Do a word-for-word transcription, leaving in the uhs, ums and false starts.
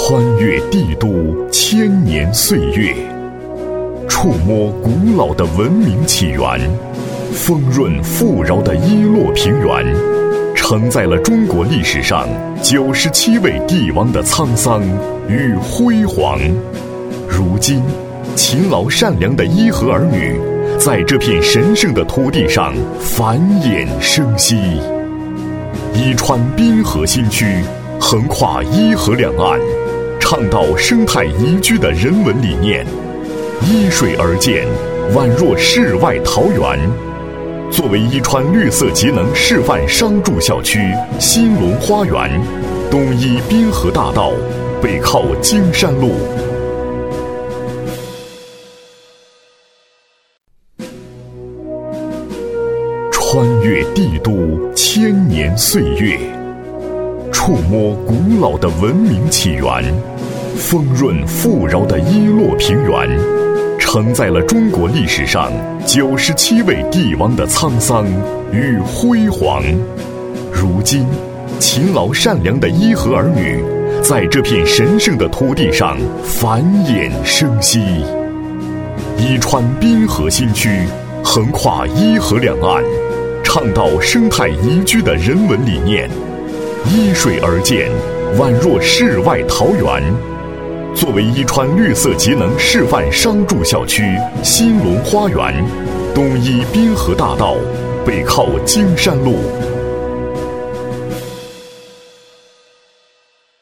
穿越帝都千年岁月，触摸古老的文明起源，丰润富饶的伊洛平原，承载了中国历史上九十七位帝王的沧桑与辉煌。如今，勤劳善良的伊河儿女，在这片神圣的土地上繁衍生息。伊川滨河新区横跨伊河两岸，倡导生态宜居的人文理念，依水而建，宛若世外桃源。作为伊川绿色节能示范商住小区新龙花园，东依滨河大道，北靠京山路。穿越帝都千年岁月，触摸古老的文明起源，丰润富饶的伊洛平原，承载了中国历史上九十七位帝王的沧桑与辉煌。如今，勤劳善良的伊河儿女，在这片神圣的土地上繁衍生息。伊川滨河新区横跨伊河两岸，倡导生态宜居的人文理念，依水而建，宛若世外桃源。作为伊川绿色节能示范商住小区新龙花园，东依滨河大道，北靠京山路。